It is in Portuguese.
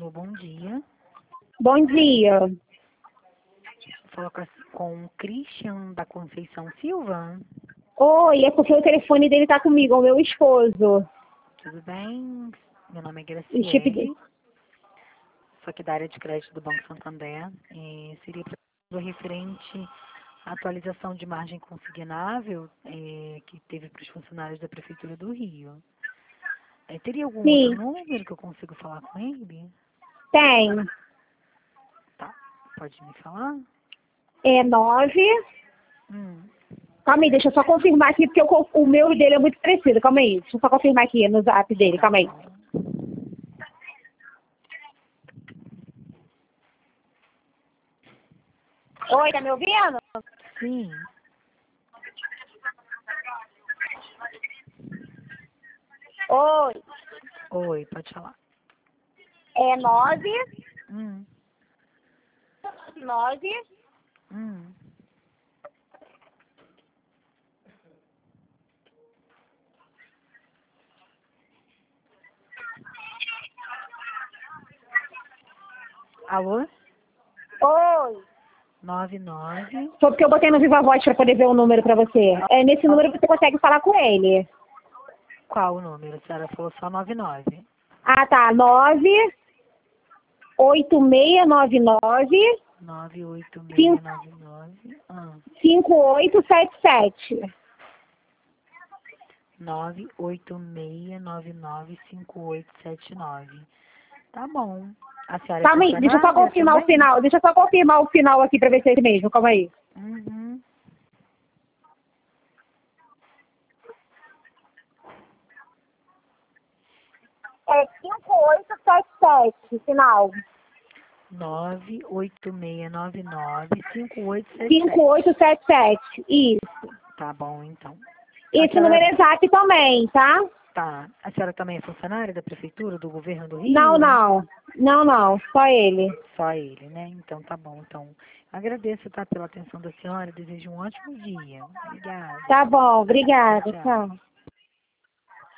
Alô, bom dia. Bom dia. Falo com o Christian da Conceição Silva. Oi, é porque o telefone dele tá comigo, é o meu esposo. Tudo bem? Meu nome é O chip dele. Graciele, sou aqui da área de crédito do Banco Santander. Seria para referente à atualização de margem consignável que teve para os funcionários da Prefeitura do Rio. Teria algum outro Sim, número que eu consigo falar com ele? tem. Tá, pode me falar? É 9. Hum. Calma aí, deixa eu só confirmar aqui, porque o meu e dele é muito parecido. Calma aí, deixa eu só confirmar aqui no zap dele, Tá calma aí. bom. Oi, tá me ouvindo? Sim. Oi, Oi, pode falar. é 9, Hum. 9, Hum. Alô? oi. 99. Foi porque eu botei no Viva Voz pra poder ver o número pra você. É nesse número que você consegue falar com ele. Qual o número? A senhora falou só 99. Ah, tá, 9, 8699 98699. 5877. 986995879. Tá bom. A senhora é Calma aí, deixa eu só funcionária confirmar o também? final. Deixa eu só confirmar o final aqui pra ver se é esse mesmo. Calma aí. Uhum. É 5877, final. 986995877. 5877, isso. Tá bom, então. A Esse número senhora, é exato também, tá? tá. A senhora também é funcionária da Prefeitura, do Governo do Não, Rio? não. Não, não. Só ele. Só ele, né? Então tá bom. Então, agradeço, tá, pela atenção da senhora. Desejo um ótimo dia. Obrigada. Tá bom, Tchau, obrigada. tchau. Tchau.